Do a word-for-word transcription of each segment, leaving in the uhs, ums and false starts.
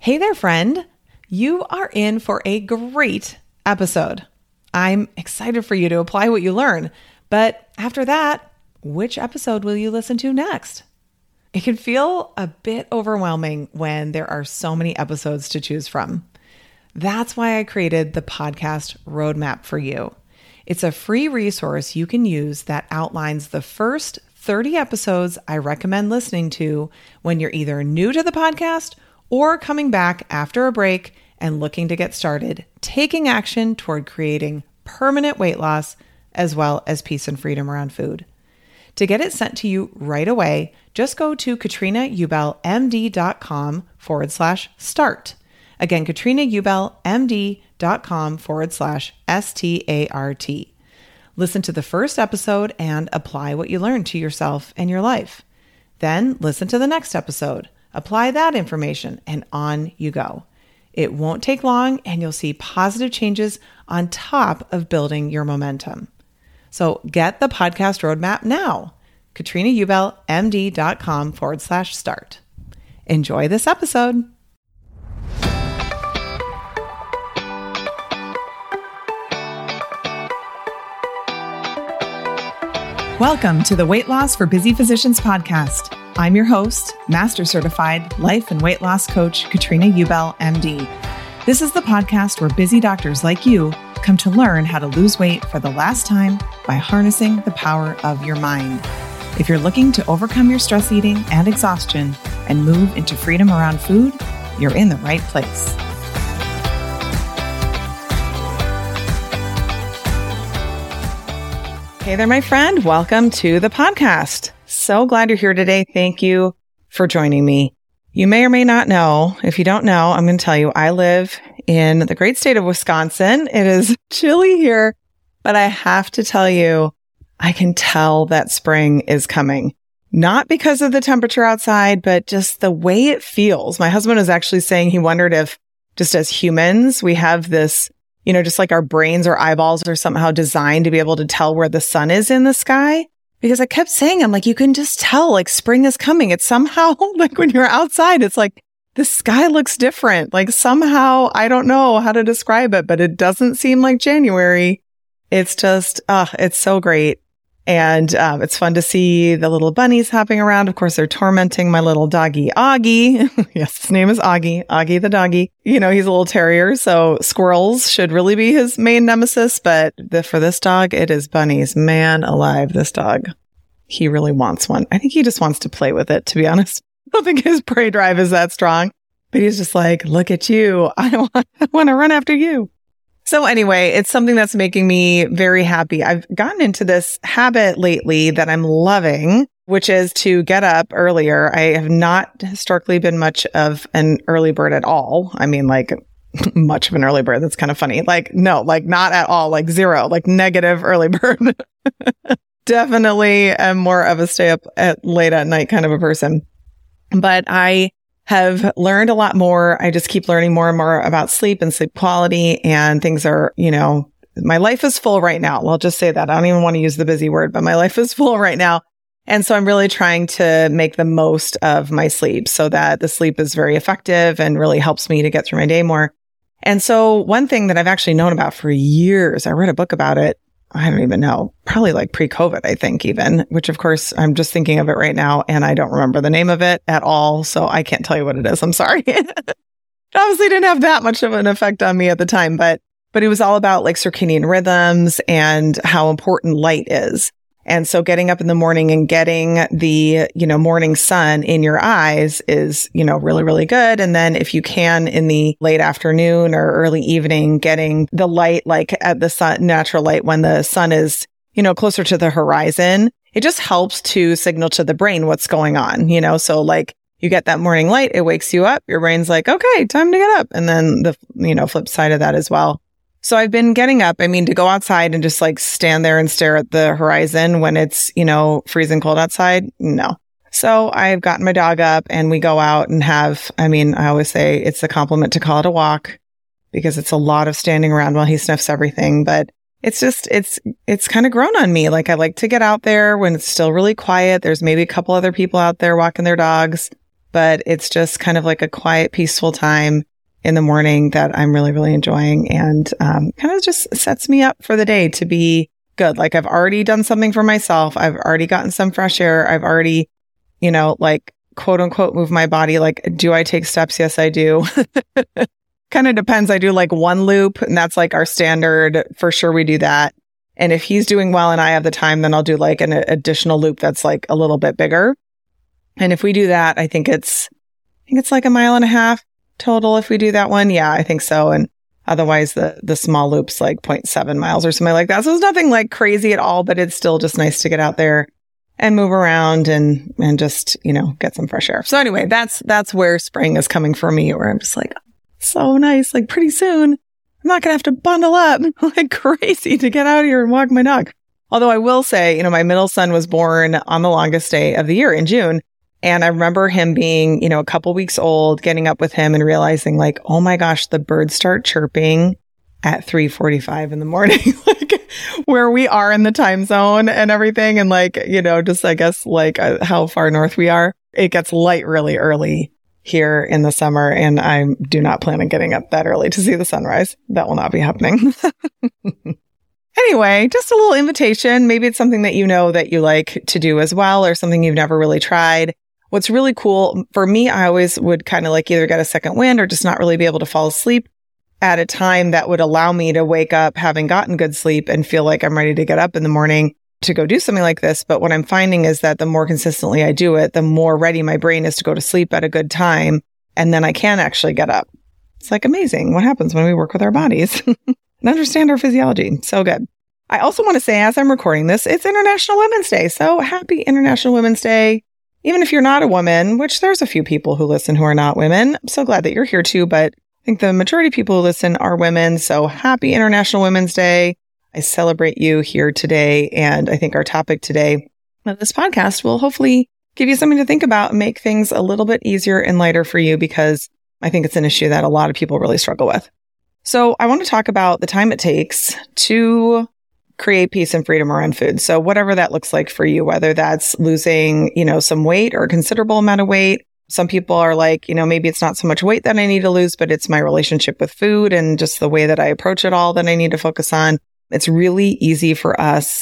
Hey there, friend. You are in for a great episode. I'm excited for you to apply what you learn. But after that, which episode will you listen to next? It can feel a bit overwhelming when there are so many episodes to choose from. That's why I created the podcast roadmap for you. It's a free resource you can use that outlines the first thirty episodes I recommend listening to when you're either new to the podcast or coming back after a break and looking to get started, taking action toward creating permanent weight loss as well as peace and freedom around food. To get it sent to you right away, just go to katrinaubelmd.com forward slash start. Again, katrinaubelmd.com forward slash S-T-A-R-T. Listen to the first episode and apply what you learned to yourself and your life. Then listen to the next episode, apply that information, and on you go. It won't take long and you'll see positive changes on top of building your momentum. So get the podcast roadmap now. katrinaubelmd.com forward slash start. Enjoy this episode. Welcome to the Weight Loss for Busy Physicians podcast. I'm your host, Master Certified Life and Weight Loss Coach, Katrina Ubel, M D. This is the podcast where busy doctors like you come to learn how to lose weight for the last time by harnessing the power of your mind. If you're looking to overcome your stress eating and exhaustion and move into freedom around food, you're in the right place. Hey there, my friend. Welcome to the podcast. So glad you're here today. Thank you for joining me. You may or may not know. If you don't know, I'm going to tell you, I live in the great state of Wisconsin. It is chilly here, but I have to tell you, I can tell that spring is coming. Not because of the temperature outside, but just the way it feels. My husband was actually saying he wondered if just as humans, we have this, you know, just like our brains or eyeballs are somehow designed to be able to tell where the sun is in the sky. Because I kept saying, I'm like, you can just tell like spring is coming. It's somehow like when you're outside, it's like the sky looks different. Like somehow, I don't know how to describe it, but it doesn't seem like January. It's just, ah, uh, it's so great. And um, it's fun to see the little bunnies hopping around. Of course, they're tormenting my little doggy, Augie. Yes, his name is Augie, Augie the doggy. You know, he's a little terrier, so squirrels should really be his main nemesis. But the, for this dog, it is bunnies. Man alive, this dog. He really wants one. I think he just wants to play with it, to be honest. I don't think his prey drive is that strong. But he's just like, look at you. I want, I want to run after you. So anyway, it's something that's making me very happy. I've gotten into this habit lately that I'm loving, which is to get up earlier. I have not historically been much of an early bird at all. I mean, like much of an early bird. That's kind of funny. Like, no, like not at all, like zero, like negative early bird. Definitely am more of a stay up at late at night kind of a person. But I have learned a lot more. I just keep learning more and more about sleep and sleep quality, and things are, you know, my life is full right now. I'll just say that. I don't even want to use the busy word, but my life is full right now. And so I'm really trying to make the most of my sleep so that the sleep is very effective and really helps me to get through my day more. And so one thing that I've actually known about for years, I read a book about it. I don't even know, probably like pre-COVID, I think even, which of course I'm just thinking of it right now and I don't remember the name of it at all. So I can't tell you what it is. I'm sorry. It obviously didn't have that much of an effect on me at the time, but, but it was all about like circadian rhythms and how important light is. And so getting up in the morning and getting the, you know, morning sun in your eyes is, you know, really, really good. And then if you can in the late afternoon or early evening, getting the light, like at the sun, natural light when the sun is, you know, closer to the horizon, it just helps to signal to the brain what's going on, you know? So like you get that morning light, it wakes you up. Your brain's like, okay, time to get up. And then the, you know, flip side of that as well. So I've been getting up. I mean, to go outside and just like stand there and stare at the horizon when it's, you know, freezing cold outside. No. So I've gotten my dog up and we go out and have, I mean, I always say it's a compliment to call it a walk because it's a lot of standing around while he sniffs everything. But it's just, it's, it's kind of grown on me. Like I like to get out there when it's still really quiet. There's maybe a couple other people out there walking their dogs, but it's just kind of like a quiet, peaceful time in the morning that I'm really, really enjoying, and um, kind of just sets me up for the day to be good. Like I've already done something for myself. I've already gotten some fresh air. I've already, you know, like quote unquote, move my body. Like, do I take steps? Yes, I do. Kind of depends. I do like one loop, and that's like our standard. For sure, we do that. And if he's doing well and I have the time, then I'll do like an additional loop that's like a little bit bigger. And if we do that, I think it's, I think it's like a mile and a half total. If we do that one. Yeah, I think so. And otherwise the, the small loop's like zero point seven miles or something like that. So it's nothing like crazy at all, but it's still just nice to get out there and move around and, and just, you know, get some fresh air. So anyway, that's, that's where spring is coming for me, where I'm just like, so nice. Like pretty soon, I'm not going to have to bundle up like crazy to get out here and walk my dog. Although I will say, you know, my middle son was born on the longest day of the year in June. And I remember him being, you know, a couple weeks old, getting up with him and realizing like, oh my gosh, the birds start chirping at three forty-five in the morning, like where we are in the time zone and everything. And like, you know, just I guess like uh, how far north we are, it gets light really early here in the summer. And I do not plan on getting up that early to see the sunrise. That will not be happening. Anyway, just a little invitation. Maybe it's something that you know that you like to do as well, or something you've never really tried. What's really cool for me, I always would kind of like either get a second wind or just not really be able to fall asleep at a time that would allow me to wake up having gotten good sleep and feel like I'm ready to get up in the morning to go do something like this. But what I'm finding is that the more consistently I do it, the more ready my brain is to go to sleep at a good time. And then I can actually get up. It's like amazing what happens when we work with our bodies and understand our physiology. So good. I also want to say, as I'm recording this, it's International Women's Day. So happy International Women's Day. Even if you're not a woman, which there's a few people who listen who are not women. I'm so glad that you're here too, but I think the majority of people who listen are women. So happy International Women's Day. I celebrate you here today. And I think our topic today of this podcast will hopefully give you something to think about and make things a little bit easier and lighter for you, because I think it's an issue that a lot of people really struggle with. So I want to talk about the time it takes to create peace and freedom around food. So whatever that looks like for you, whether that's losing, you know, some weight or a considerable amount of weight. Some people are like, you know, maybe it's not so much weight that I need to lose, but it's my relationship with food and just the way that I approach it all that I need to focus on. It's really easy for us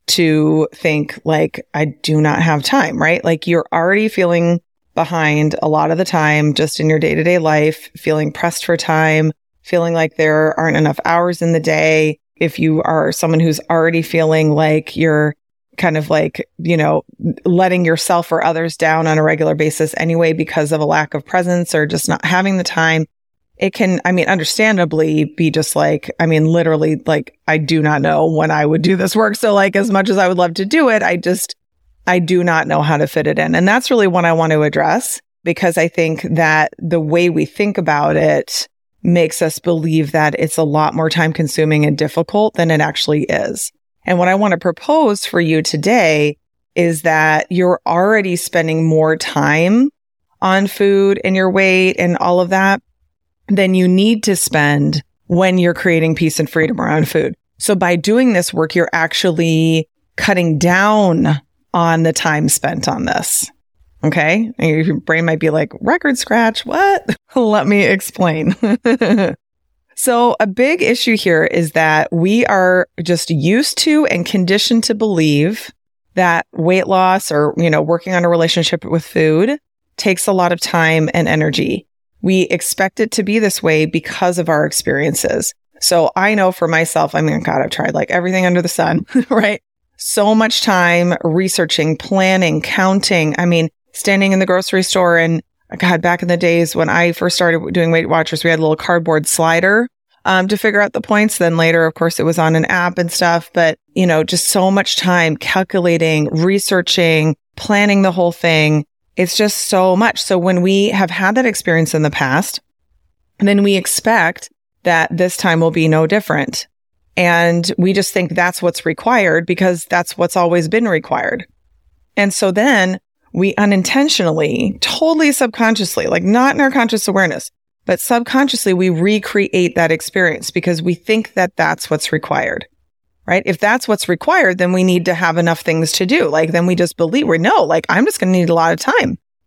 to think like, I do not have time, right? Like you're already feeling behind a lot of the time just in your day-to-day life, feeling pressed for time, feeling like there aren't enough hours in the day. If you are someone who's already feeling like you're kind of like, you know, letting yourself or others down on a regular basis anyway because of a lack of presence or just not having the time, it can, I mean, understandably be just like, I mean, literally, like, I do not know when I would do this work. So like, as much as I would love to do it, I just, I do not know how to fit it in. And that's really what I want to address, because I think that the way we think about it makes us believe that it's a lot more time consuming and difficult than it actually is. And what I want to propose for you today is that you're already spending more time on food and your weight and all of that than you need to spend when you're creating peace and freedom around food. So by doing this work, you're actually cutting down on the time spent on this. Okay. And your brain might be like, record scratch, what? Let me explain. So a big issue here is that we are just used to and conditioned to believe that weight loss or, you know, working on a relationship with food takes a lot of time and energy. We expect it to be this way because of our experiences. So I know for myself, I mean, God, I've tried like everything under the sun, right? So much time researching, planning, counting. I mean, standing in the grocery store and God, back in the days when I first started doing Weight Watchers, we had a little cardboard slider um, to figure out the points. Then later, of course, it was on an app and stuff. But, you know, just so much time calculating, researching, planning the whole thing. It's just so much. So when we have had that experience in the past, then we expect that this time will be no different. And we just think that's what's required because that's what's always been required. And so then we unintentionally, totally subconsciously, like not in our conscious awareness, but subconsciously, we recreate that experience because we think that that's what's required, right? If that's what's required, then we need to have enough things to do. Like, then we just believe we know, like, I'm just going to need a lot of time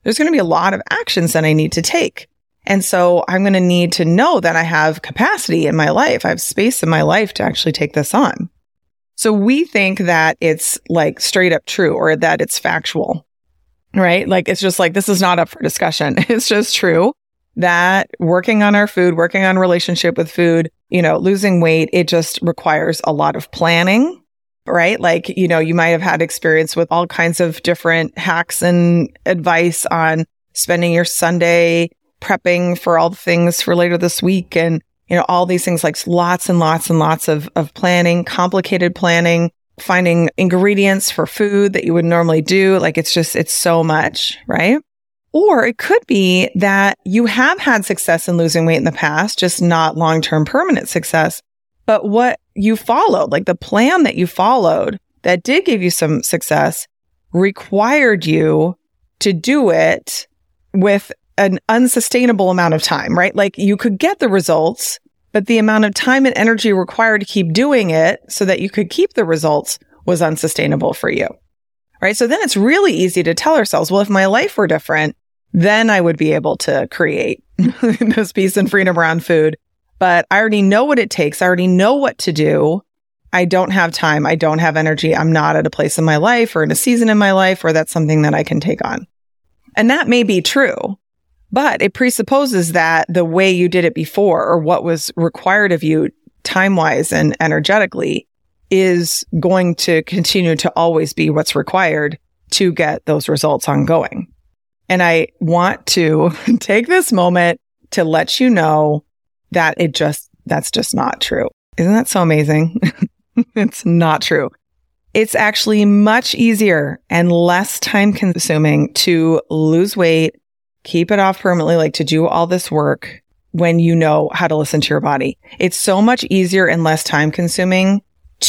there's going to be a lot of actions that I need to take. And so I'm going to need to know that I have capacity in my life. I have space in my life to actually take this on. So we think that it's like straight up true or that it's factual, right? Like, it's just like, this is not up for discussion. It's just true that working on our food, working on relationship with food, you know, losing weight, it just requires a lot of planning, right? Like, you know, you might have had experience with all kinds of different hacks and advice on spending your Sunday prepping for all the things for later this week. And, you know, all these things, like lots and lots and lots of, of planning, complicated planning, finding ingredients for food that you would normally do. Like, it's just, it's so much, right? Or it could be that you have had success in losing weight in the past, just not long-term permanent success. But what you followed, like the plan that you followed that did give you some success, required you to do it with an unsustainable amount of time, right? Like, you could get the results, but the amount of time and energy required to keep doing it so that you could keep the results was unsustainable for you, right? So then it's really easy to tell ourselves, well, if my life were different, then I would be able to create this peace and freedom around food. But I already know what it takes. I already know what to do. I don't have time. I don't have energy. I'm not at a place in my life or in a season in my life where that's something that I can take on. And that may be true, but it presupposes that the way you did it before or what was required of you time-wise and energetically is going to continue to always be what's required to get those results ongoing. And I want to take this moment to let you know that it just, that's just not true. Isn't that so amazing? It's not true. It's actually much easier and less time consuming to lose weight, keep it off permanently, like to do all this work when you know how to listen to your body. It's so much easier and less time consuming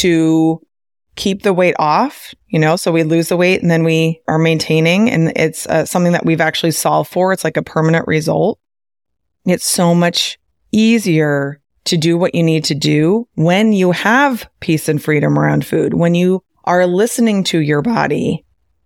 to keep the weight off, you know, so we lose the weight and then we are maintaining, and it's uh, something that we've actually solved for. It's like a permanent result. It's so much easier to do what you need to do when you have peace and freedom around food, when you are listening to your body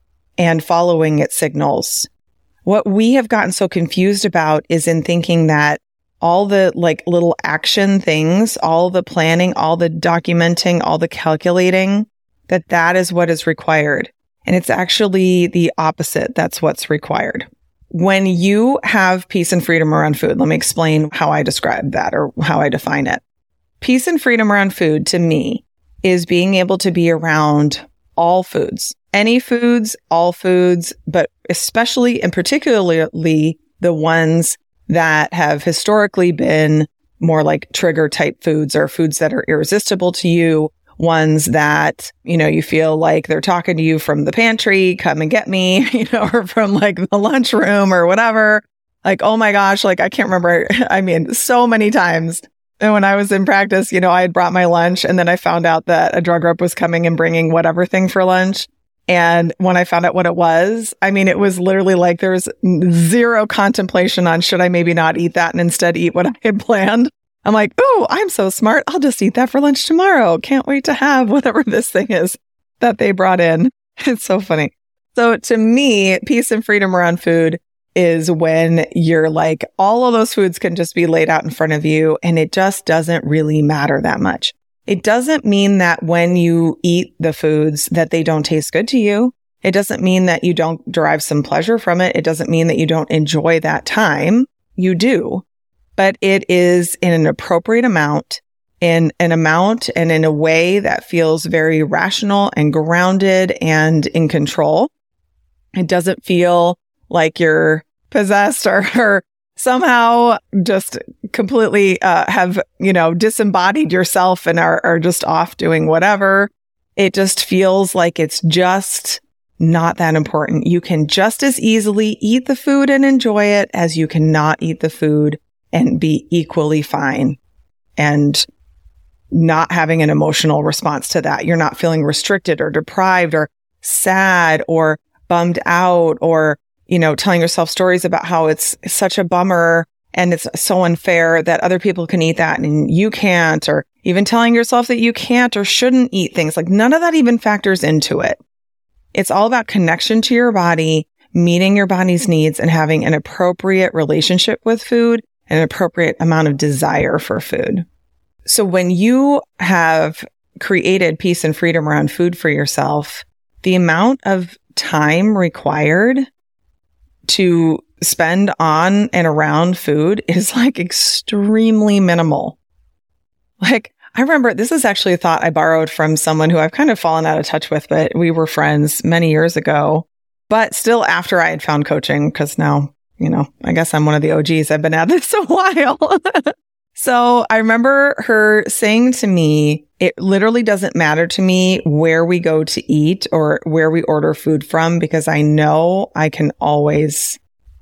and following its signals. What we have gotten so confused about is in thinking that all the like little action things, all the planning, all the documenting, all the calculating, that that is what is required. And it's actually the opposite. That's what's required. When you have peace and freedom around food, let me explain how I describe that or how I define it. Peace and freedom around food to me is being able to be around all foods, any foods, all foods, but especially and particularly the ones that have historically been more like trigger type foods or foods that are irresistible to you, ones that, you know, you feel like they're talking to you from the pantry, come and get me, you know, or from like the lunchroom or whatever. Like, oh my gosh, like I can't remember. I mean, so many times. And when I was in practice, you know, I had brought my lunch and then I found out that a drug rep was coming and bringing whatever thing for lunch. And when I found out what it was, I mean, it was literally like there was zero contemplation on should I maybe not eat that and instead eat what I had planned. I'm like, oh, I'm so smart. I'll just eat that for lunch tomorrow. Can't wait to have whatever this thing is that they brought in. It's so funny. So to me, peace and freedom around food is when you're like, all of those foods can just be laid out in front of you and it just doesn't really matter that much. It doesn't mean that when you eat the foods that they don't taste good to you. It doesn't mean that you don't derive some pleasure from it. It doesn't mean that you don't enjoy that time. You do. But it is in an appropriate amount, in an amount and in a way that feels very rational and grounded and in control. It doesn't feel like you're possessed or, or somehow just completely uh, have, you know, disembodied yourself and are, are just off doing whatever. It just feels like it's just not that important. You can just as easily eat the food and enjoy it as you cannot eat the food and be equally fine and not having an emotional response to that. You're not feeling restricted or deprived or sad or bummed out or, you know, telling yourself stories about how it's such a bummer and it's so unfair that other people can eat that and you can't, or even telling yourself that you can't or shouldn't eat things. Like none of that even factors into it. It's all about connection to your body, meeting your body's needs and having an appropriate relationship with food and an appropriate amount of desire for food. So when you have created peace and freedom around food for yourself, the amount of time required to spend on and around food is like extremely minimal. Like, I remember this is actually a thought I borrowed from someone who I've kind of fallen out of touch with, but we were friends many years ago, but still after I had found coaching, because now, you know, I guess I'm one of the O Gs. I've been at this a while. So I remember her saying to me, it literally doesn't matter to me where we go to eat or where we order food from, because I know I can always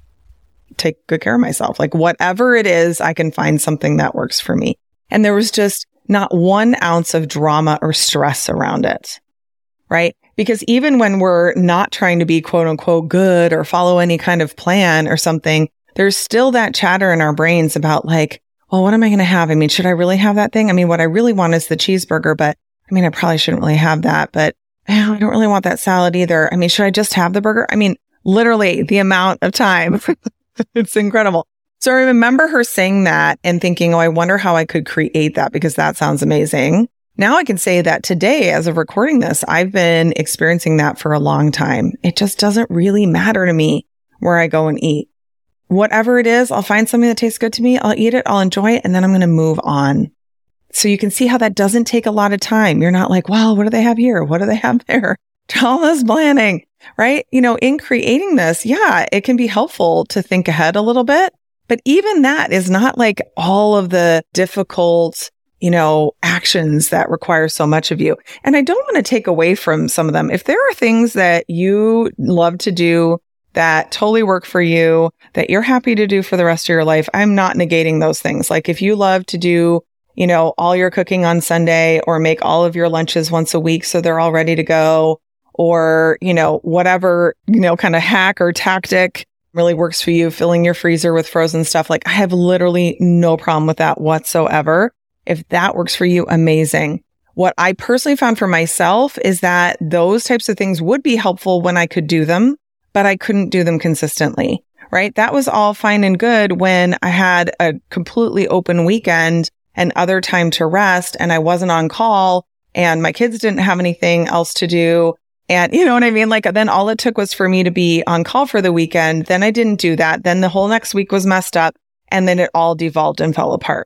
take good care of myself. Like whatever it is, I can find something that works for me. And there was just not one ounce of drama or stress around it, right? Because even when we're not trying to be quote unquote good or follow any kind of plan or something, there's still that chatter in our brains about like, well, what am I going to have? I mean, should I really have that thing? I mean, what I really want is the cheeseburger, but I mean, I probably shouldn't really have that, but I don't really want that salad either. I mean, should I just have the burger? I mean, literally the amount of time, it's incredible. So I remember her saying that and thinking, oh, I wonder how I could create that because that sounds amazing. Now I can say that today, as of recording this, I've been experiencing that for a long time. It just doesn't really matter to me where I go and eat. Whatever it is, I'll find something that tastes good to me. I'll eat it. I'll enjoy it. And then I'm going to move on. So you can see how that doesn't take a lot of time. You're not like, well, what do they have here? What do they have there? All this planning, right? You know, in creating this, yeah, it can be helpful to think ahead a little bit. But even that is not like all of the difficult, you know, actions that require so much of you. And I don't want to take away from some of them. If there are things that you love to do that totally work for you, that you're happy to do for the rest of your life, I'm not negating those things. Like if you love to do, you know, all your cooking on Sunday or make all of your lunches once a week so they're all ready to go, or, you know, whatever, you know, kind of hack or tactic really works for you, filling your freezer with frozen stuff. Like I have literally no problem with that whatsoever. If that works for you, amazing. What I personally found for myself is that those types of things would be helpful when I could do them, but I couldn't do them consistently, right? That was all fine and good when I had a completely open weekend and other time to rest and I wasn't on call and my kids didn't have anything else to do. And you know what I mean? Like then all it took was for me to be on call for the weekend. Then I didn't do that. Then the whole next week was messed up and then it all devolved and fell apart.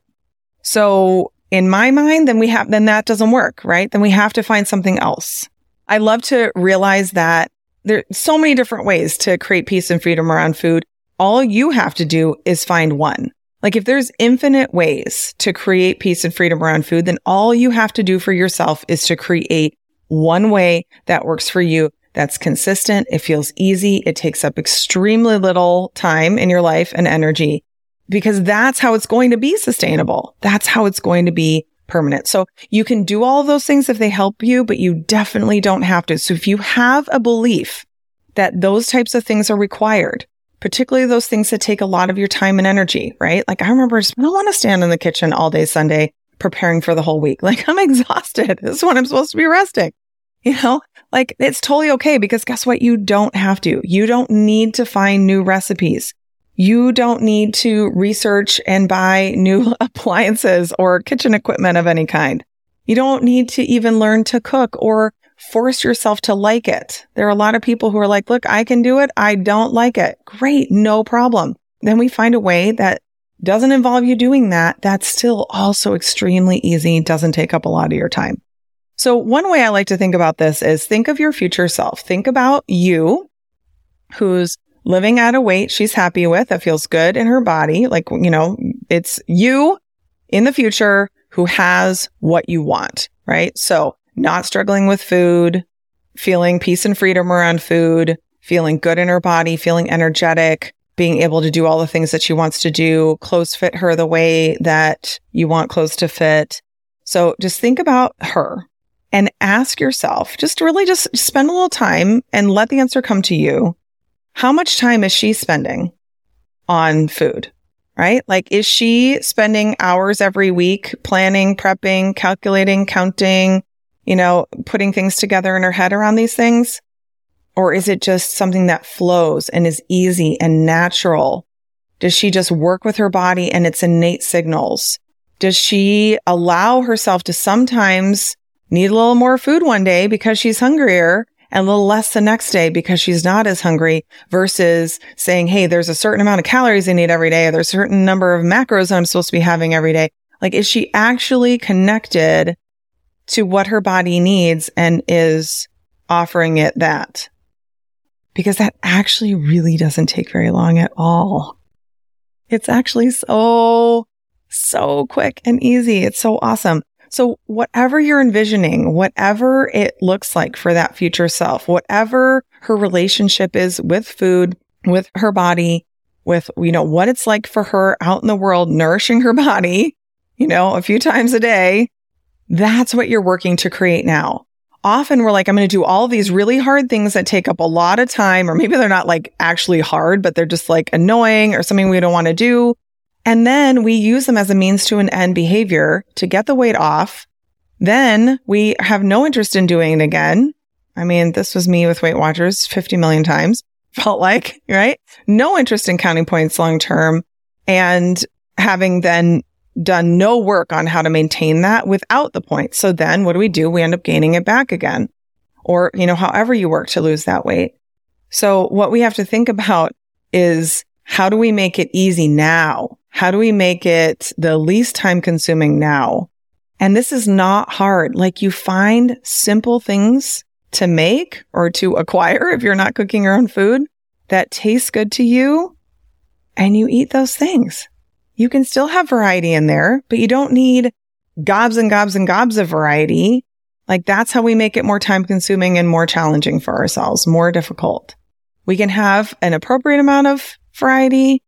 So in my mind, then we have, then that doesn't work, right? Then we have to find something else. I love to realize that there's so many different ways to create peace and freedom around food. All you have to do is find one. Like if there's infinite ways to create peace and freedom around food, then all you have to do for yourself is to create one way that works for you, that's consistent. It feels easy. It takes up extremely little time in your life and energy because that's how it's going to be sustainable. That's how it's going to be permanent. So you can do all of those things if they help you, but you definitely don't have to. So if you have a belief that those types of things are required, particularly those things that take a lot of your time and energy, right? Like I remember, I don't want to stand in the kitchen all day Sunday preparing for the whole week. Like I'm exhausted. This is when I'm supposed to be resting. You know, like it's totally okay because guess what? You don't have to. You don't need to find new recipes. You don't need to research and buy new appliances or kitchen equipment of any kind. You don't need to even learn to cook or force yourself to like it. There are a lot of people who are like, look, I can do it. I don't like it. Great. No problem. Then we find a way that doesn't involve you doing that. That's still also extremely easy. Doesn't take up a lot of your time. So one way I like to think about this is think of your future self. Think about you who's living at a weight she's happy with, that feels good in her body. Like, you know, it's you in the future who has what you want, right? So not struggling with food, feeling peace and freedom around food, feeling good in her body, feeling energetic, being able to do all the things that she wants to do, clothes fit her the way that you want clothes to fit. So just think about her. And ask yourself, just really just spend a little time and let the answer come to you. How much time is she spending on food, right? Like, is she spending hours every week planning, prepping, calculating, counting, you know, putting things together in her head around these things? Or is it just something that flows and is easy and natural? Does she just work with her body and its innate signals? Does she allow herself to sometimes need a little more food one day because she's hungrier and a little less the next day because she's not as hungry, versus saying, hey, there's a certain amount of calories I need every day, or there's a certain number of macros that I'm supposed to be having every day? Like, is she actually connected to what her body needs and is offering it that? Because that actually really doesn't take very long at all. It's actually so, so quick and easy. It's so awesome. So whatever you're envisioning, whatever it looks like for that future self, whatever her relationship is with food, with her body, with, you know, what it's like for her out in the world, nourishing her body, you know, a few times a day, that's what you're working to create now. Often we're like, I'm going to do all these really hard things that take up a lot of time, or maybe they're not like actually hard, but they're just like annoying or something we don't want to do. And then we use them as a means to an end behavior to get the weight off. Then we have no interest in doing it again. I mean, this was me with Weight Watchers fifty million times, felt like, right? No interest in counting points long term, and having then done no work on how to maintain that without the points. So then what do we do? We end up gaining it back again, or, you know, however you work to lose that weight. So what we have to think about is, how do we make it easy now? How do we make it the least time consuming now? And this is not hard. Like, you find simple things to make or to acquire if you're not cooking your own food that tastes good to you, and you eat those things. You can still have variety in there, but you don't need gobs and gobs and gobs of variety. Like, that's how we make it more time consuming and more challenging for ourselves, more difficult. We can have an appropriate amount of variety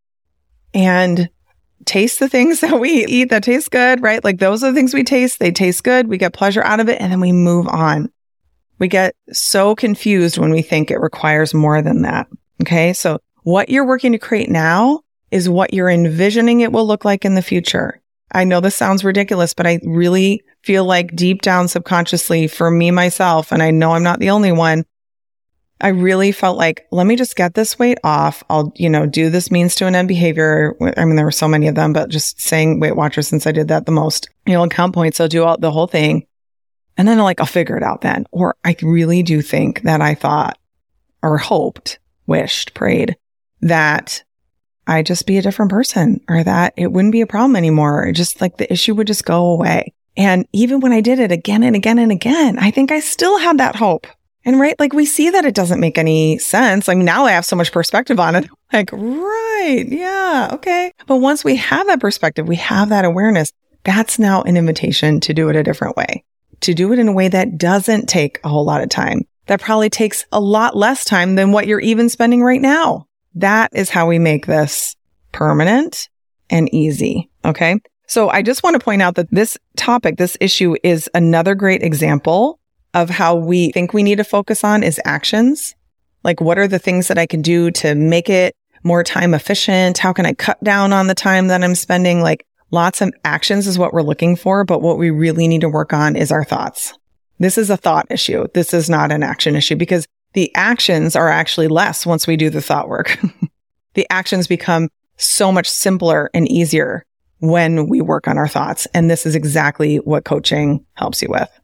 and taste the things that we eat that taste good, right? Like, those are the things we taste. They taste good. We get pleasure out of it. And then we move on. We get so confused when we think it requires more than that. Okay. So what you're working to create now is what you're envisioning it will look like in the future. I know this sounds ridiculous, but I really feel like deep down subconsciously, for me, myself, and I know I'm not the only one, I really felt like, let me just get this weight off. I'll, you know, do this means to an end behavior. I mean, there were so many of them, but just saying Weight Watchers, since I did that the most, you know, count points. I'll do all the whole thing. And then like, I'll figure it out then. Or I really do think that I thought or hoped, wished, prayed that I just be a different person, or that it wouldn't be a problem anymore. Just like the issue would just go away. And even when I did it again and again and again, I think I still had that hope. And right, like, we see that it doesn't make any sense. I mean, now I have so much perspective on it. Like, right, yeah, okay. But once we have that perspective, we have that awareness, that's now an invitation to do it a different way, to do it in a way that doesn't take a whole lot of time, that probably takes a lot less time than what you're even spending right now. That is how we make this permanent and easy. Okay. So I just want to point out that this topic, this issue, is another great example of how we think we need to focus on is actions. Like, what are the things that I can do to make it more time efficient? How can I cut down on the time that I'm spending? Like, lots of actions is what we're looking for. But what we really need to work on is our thoughts. This is a thought issue. This is not an action issue, because the actions are actually less once we do the thought work. The actions become so much simpler and easier when we work on our thoughts. And this is exactly what coaching helps you with.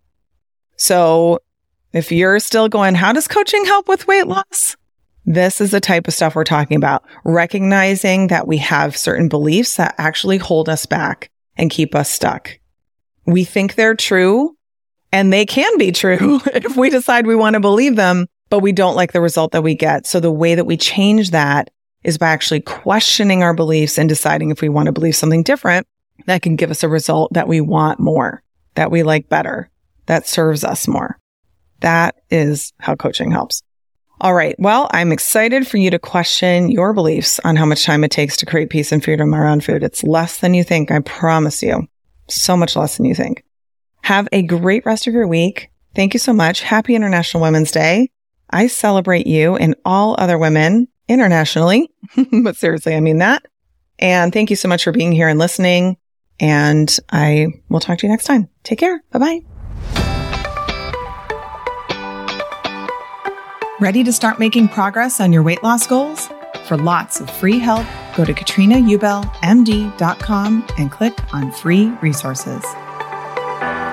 So if you're still going, how does coaching help with weight loss? This is the type of stuff we're talking about. Recognizing that we have certain beliefs that actually hold us back and keep us stuck. We think they're true, and they can be true if we decide we want to believe them, but we don't like the result that we get. So the way that we change that is by actually questioning our beliefs and deciding if we want to believe something different that can give us a result that we want more, that we like better, that serves us more. That is how coaching helps. All right. Well, I'm excited for you to question your beliefs on how much time it takes to create peace and freedom around food. It's less than you think. I promise you. So much less than you think. Have a great rest of your week. Thank you so much. Happy International Women's Day. I celebrate you and all other women internationally, but seriously, I mean that. And thank you so much for being here and listening. And I will talk to you next time. Take care. Bye-bye. Ready to start making progress on your weight loss goals? For lots of free help, go to katrina ubel m d dot com and click on free resources.